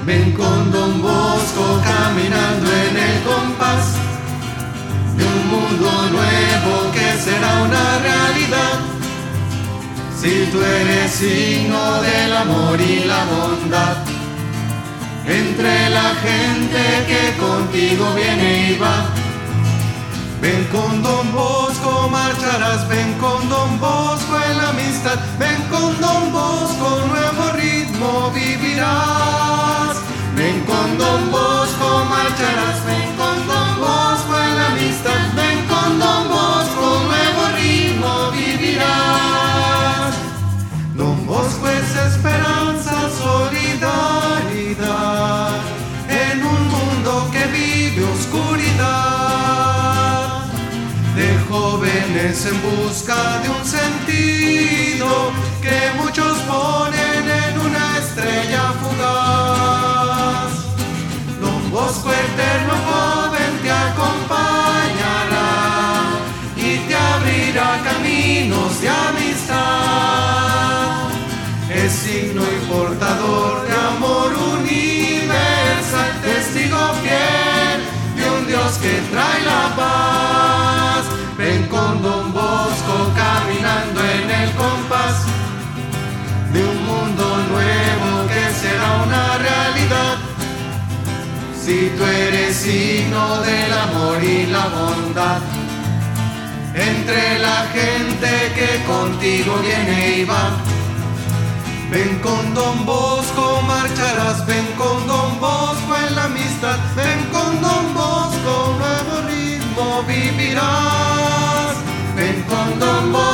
Ven con Don Bosco caminando en el compás de un mundo nuevo que será una realidad. Si tú eres signo del amor y la bondad, entre la gente que contigo viene y va. Ven con Don Bosco marcharás, ven con Don Bosco en la amistad, ven con Don Bosco nuevo ritmo vivirás. Ven con Don Bosco marcharás, ven con Don Bosco en la amistad, ven con Don Bosco nuevo ritmo vivirás. Don Bosco es esperanza, solidaridad en un mundo que vive oscuridad, de jóvenes en busca de un sentido que muchos ponen en una estrella fugaz. Don Bosco eterno joven te acompañará y te abrirá caminos de amistad. Es signo y portador de amor universal, testigo fiel de un Dios que trae la paz. Ven con Don Bosco caminando en el compás de un mundo nuevo que será una realidad. Si tú eres signo del amor y la bondad, entre la gente que contigo viene y va. Ven con Don Bosco marcharás, ven con Don Bosco en la amistad, ven con Don Bosco nuevo ritmo vivirás. Ven con Don Bosco